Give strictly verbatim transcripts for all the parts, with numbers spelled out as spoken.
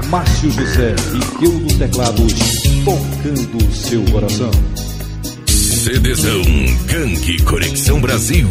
Márcio José e eu nos teclados, tocando seu coração. CDzão Gangue Conexão Brasil.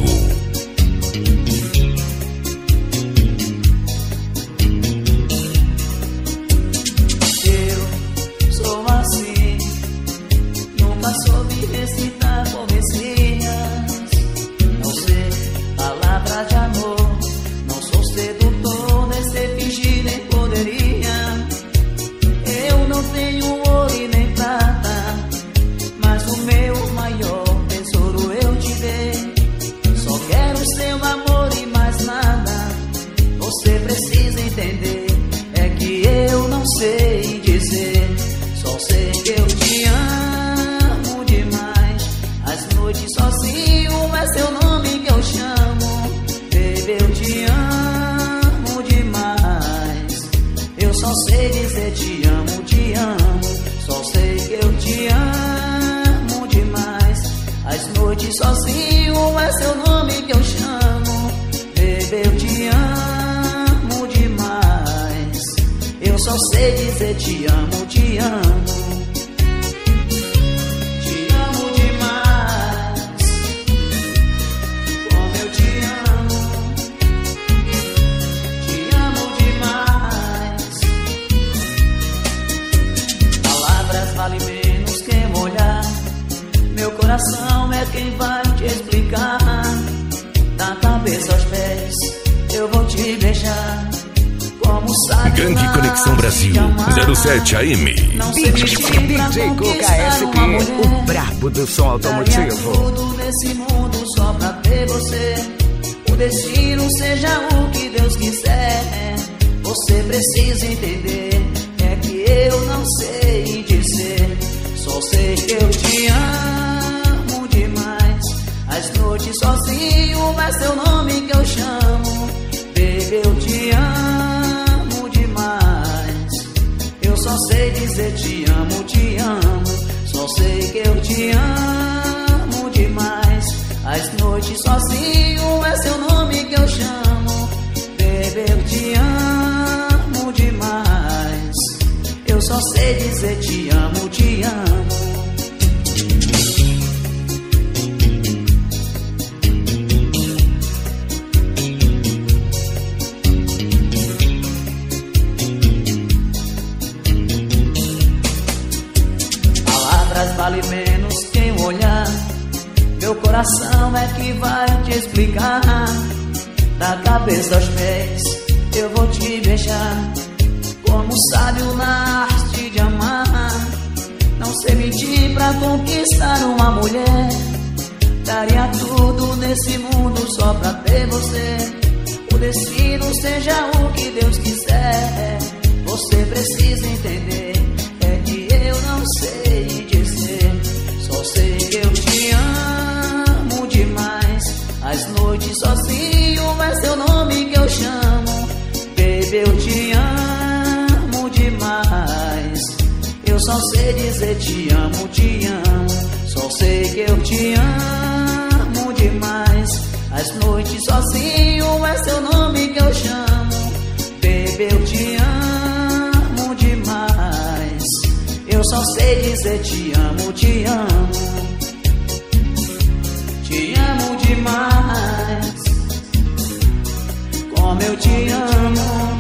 Eu sou assim, nunca soube recitar poesias. Não sei palavras de amor, não sou sedutor, nem sei fingir, nem poderia. Eu não tenho ouro e nem prata, mas o meu maior tesouro eu te dei. Só quero seu amor e mais nada. Você precisa entender, é que eu não sei dizer. Só sei que eu te amo demais. As noites sozinho é seu nome que eu chamo. Baby, eu te amo demais. Eu só sei dizer te amo, te amo. Só sei que eu te amo demais. As noites sozinho é seu nome que eu chamo. Baby, eu te amo demais. Eu só sei dizer te amo, te amo. Te amo demais. Como eu te amo. Te amo demais. Palavras valem menos que um olhar. Meu coração é quem vai te explicar. Da cabeça aos pés eu vou te beijar. Como sabe Gangue Conexão Brasil zero sete A M. D J Guga S P, o brabo do som automotivo. Daria tudo nesse mundo só pra ter você. O destino seja o que Deus quiser. Você precisa entender, é que eu não sei dizer. Só sei que eu te amo demais. As noites sozinho é seu nome que eu chamo. Baby, eu te amo demais. Eu só sei dizer te amo, te amo. Só sei que eu te amo demais. As noites sozinho é seu nome que eu chamo. Baby, eu te amo demais. Eu só sei dizer te amo, te amo. Vale menos que um olhar. Meu coração é que vai te explicar. Da cabeça aos pés eu vou te beijar. Como sábio na arte de amar. Não sei mentir pra conquistar uma mulher. Daria tudo nesse mundo só pra ter você. O destino seja o que Deus quiser. Você precisa entender, é que eu não sei dizer. Só sei que eu te amo demais. As noites sozinho é seu nome que eu chamo. Baby, eu te amo demais. Eu só sei dizer te amo, te amo. Só sei que eu te amo demais. As noites sozinho é seu nome que eu chamo. Baby, eu te amo demais. Eu só sei dizer te amo, te amo. Te amo demais. Como eu te amo.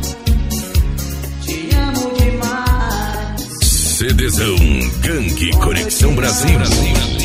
Te amo demais. CDzão Gangue Conexão Brasil.